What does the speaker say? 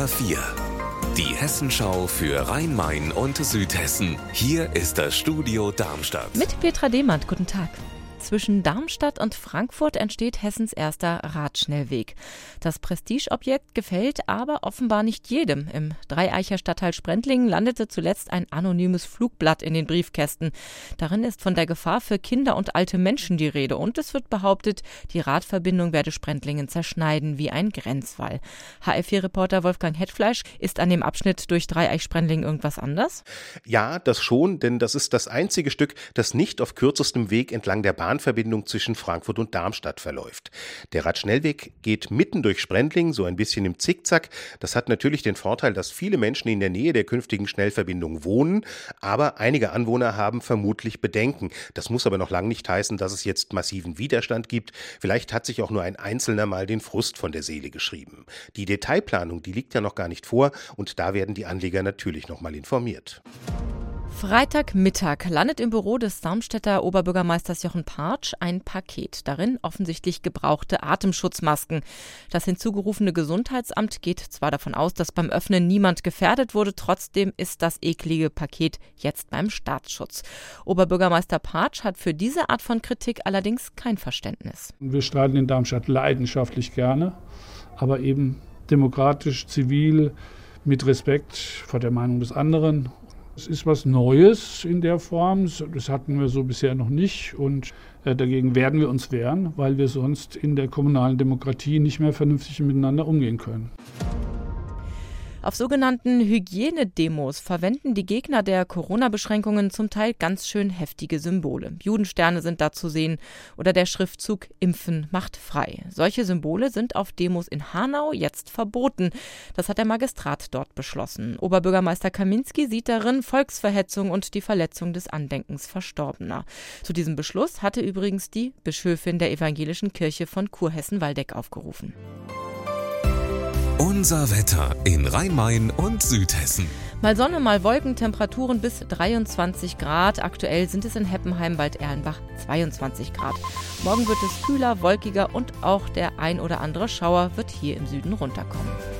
HR4. Die Hessenschau für Rhein-Main und Südhessen. Hier ist das Studio Darmstadt. Mit Petra Demand, guten Tag. Zwischen Darmstadt und Frankfurt entsteht Hessens erster Radschnellweg. Das Prestigeobjekt gefällt aber offenbar nicht jedem. Im Dreieicher Stadtteil Sprendlingen landete zuletzt ein anonymes Flugblatt in den Briefkästen. Darin ist von der Gefahr für Kinder und alte Menschen die Rede. Und es wird behauptet, die Radverbindung werde Sprendlingen zerschneiden wie ein Grenzwall. HR4-Reporter Wolfgang Hetfleisch, ist an dem Abschnitt durch Dreieich-Sprendlingen irgendwas anders? Ja, das schon, denn das ist das einzige Stück, das nicht auf kürzestem Weg entlang der Bahnverbindung zwischen Frankfurt und Darmstadt verläuft. Der Radschnellweg geht mitten durch Sprendlingen, so ein bisschen im Zickzack. Das hat natürlich den Vorteil, dass viele Menschen in der Nähe der künftigen Schnellverbindung wohnen, aber einige Anwohner haben vermutlich Bedenken. Das muss aber noch lange nicht heißen, dass es jetzt massiven Widerstand gibt. Vielleicht hat sich auch nur ein Einzelner mal den Frust von der Seele geschrieben. Die Detailplanung, die liegt ja noch gar nicht vor und da werden die Anleger natürlich noch mal informiert. Freitagmittag landet im Büro des Darmstädter Oberbürgermeisters Jochen Partsch ein Paket. Darin offensichtlich gebrauchte Atemschutzmasken. Das hinzugerufene Gesundheitsamt geht zwar davon aus, dass beim Öffnen niemand gefährdet wurde, trotzdem ist das eklige Paket jetzt beim Staatsschutz. Oberbürgermeister Partsch hat für diese Art von Kritik allerdings kein Verständnis. Wir streiten in Darmstadt leidenschaftlich gerne, aber eben demokratisch, zivil, mit Respekt vor der Meinung des anderen. Es ist was Neues in der Form, das hatten wir so bisher noch nicht und dagegen werden wir uns wehren, weil wir sonst in der kommunalen Demokratie nicht mehr vernünftig miteinander umgehen können. Auf sogenannten Hygienedemos verwenden die Gegner der Corona-Beschränkungen zum Teil ganz schön heftige Symbole. Judensterne sind da zu sehen oder der Schriftzug Impfen macht frei. Solche Symbole sind auf Demos in Hanau jetzt verboten. Das hat der Magistrat dort beschlossen. Oberbürgermeister Kaminski sieht darin Volksverhetzung und die Verletzung des Andenkens Verstorbener. Zu diesem Beschluss hatte übrigens die Bischöfin der Evangelischen Kirche von Kurhessen-Waldeck aufgerufen. Unser Wetter in Rhein-Main und Südhessen. Mal Sonne, mal Wolken, Temperaturen bis 23 Grad. Aktuell sind es in Heppenheim, Bad Erlenbach 22 Grad. Morgen wird es kühler, wolkiger und auch der ein oder andere Schauer wird hier im Süden runterkommen.